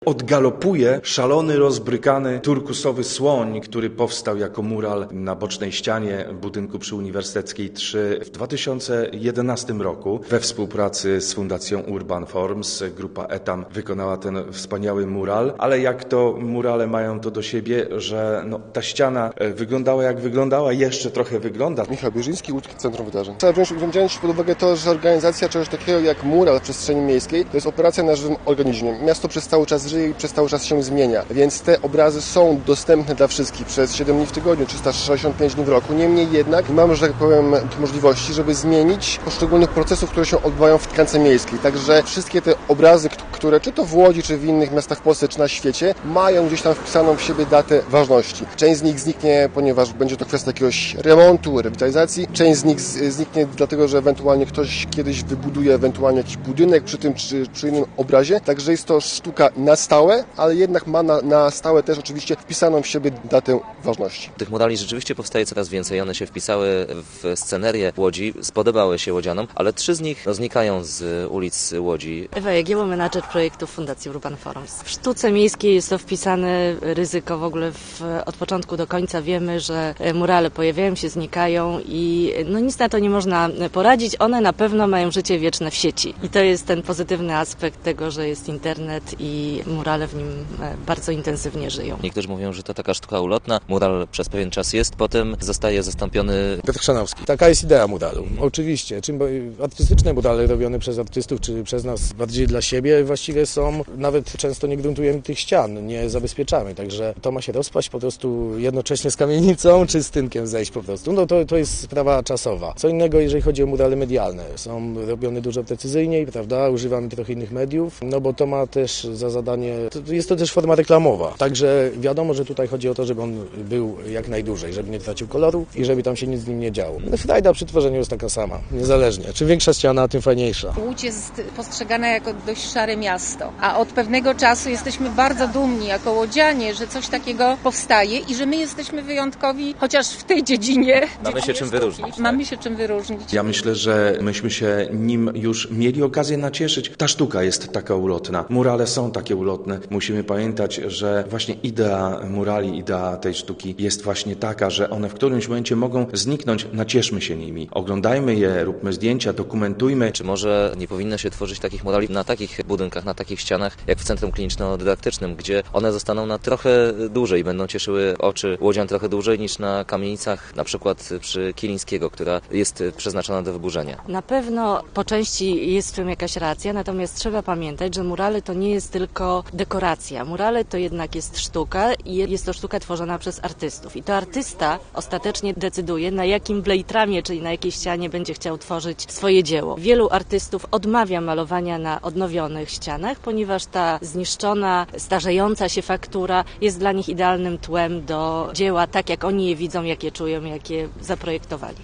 Odgalopuje szalony, rozbrykany turkusowy słoń, który powstał jako mural na bocznej ścianie budynku przy Uniwersyteckiej 3 w 2011 roku. We współpracy z Fundacją Urban Forms grupa Etam wykonała ten wspaniały mural, ale jak to murale mają to do siebie, że ta ściana wyglądała jak wyglądała, jeszcze trochę wygląda. Michał Bierzyński, Łódzkie Centrum Wydarzeń. Trzeba wziąć pod uwagę to, że organizacja czegoś takiego jak mural w przestrzeni miejskiej to jest operacja na żywym organizmie. Miasto przez cały czas żyje i przez cały czas się zmienia, więc te obrazy są dostępne dla wszystkich przez 7 dni w tygodniu, 365 dni w roku. Niemniej jednak mamy, że tak powiem, możliwości, żeby zmienić poszczególnych procesów, które się odbywają w tkance miejskiej. Także wszystkie te obrazy, które czy to w Łodzi, czy w innych miastach w Polsce, czy na świecie, mają gdzieś tam wpisaną w siebie datę ważności. Część z nich zniknie, ponieważ będzie to kwestia jakiegoś remontu, rewitalizacji. Część z nich zniknie dlatego, że ewentualnie ktoś kiedyś wybuduje ewentualnie jakiś budynek przy tym czy przy innym obrazie. Także jest to sztuka na stałe, ale jednak ma na stałe też oczywiście wpisaną w siebie datę ważności. Tych murali rzeczywiście powstaje coraz więcej. One się wpisały w scenerię Łodzi, spodobały się łodzianom, ale 3 z nich znikają z ulic Łodzi. Ewa Jagiełło, menadżer projektów Fundacji Urban Forums. W sztuce miejskiej jest to wpisane ryzyko w ogóle od początku do końca. Wiemy, że murale pojawiają się, znikają i nic na to nie można poradzić. One na pewno mają życie wieczne w sieci. I to jest ten pozytywny aspekt tego, że jest internet i murale w nim bardzo intensywnie żyją. Niektórzy mówią, że to taka sztuka ulotna. Mural przez pewien czas jest, potem zostaje zastąpiony. Piotr Chrzanowski. Taka jest idea muralu. Oczywiście. Artystyczne murale robione przez artystów, czy przez nas bardziej dla siebie właściwie są, nawet często nie gruntujemy tych ścian, nie zabezpieczamy. Także to ma się rozpaść po prostu jednocześnie z kamienicą, czy z tynkiem zejść po prostu. To jest sprawa czasowa. Co innego, jeżeli chodzi o murale medialne. Są robione dużo precyzyjniej, prawda? Używamy trochę innych mediów, bo to ma też za zadanie, jest to też forma reklamowa. Także wiadomo, że tutaj chodzi o to, żeby on był jak najdłużej, żeby nie tracił koloru i żeby tam się nic z nim nie działo. Frajda przy tworzeniu jest taka sama, niezależnie. Czym większa ściana, tym fajniejsza. Łódź jest postrzegana jako dość szare miasto, a od pewnego czasu jesteśmy bardzo dumni jako łodzianie, że coś takiego powstaje i że my jesteśmy wyjątkowi, chociaż w tej dziedzinie. Mamy się czym wyróżnić. Mamy się czym wyróżnić. Ja myślę, że myśmy się nim już mieli okazję nacieszyć. Ta sztuka jest taka ulotna. Murale są takie ulotne. Musimy pamiętać, że właśnie idea murali, idea tej sztuki jest właśnie taka, że one w którymś momencie mogą zniknąć. Nacieszmy się nimi. Oglądajmy je, róbmy zdjęcia, dokumentujmy. Czy może nie powinno się tworzyć takich murali na takich budynkach, na takich ścianach, jak w Centrum Kliniczno-Dydaktycznym, gdzie one zostaną na trochę dłużej, będą cieszyły oczy łodzian trochę dłużej niż na kamienicach, na przykład przy Kilińskiego, która jest przeznaczona do wyburzenia. Na pewno po części jest w tym jakaś racja, natomiast trzeba pamiętać, że murale to nie jest tylko dekoracja. Murale to jednak jest sztuka i jest to sztuka tworzona przez artystów. I to artysta ostatecznie decyduje, na jakim blejtramie, czyli na jakiej ścianie będzie chciał tworzyć swoje dzieło. Wielu artystów odmawia malowania na odnowionych ścianach, ponieważ ta zniszczona, starzejąca się faktura jest dla nich idealnym tłem do dzieła, tak jak oni je widzą, jak je czują, jak je zaprojektowali.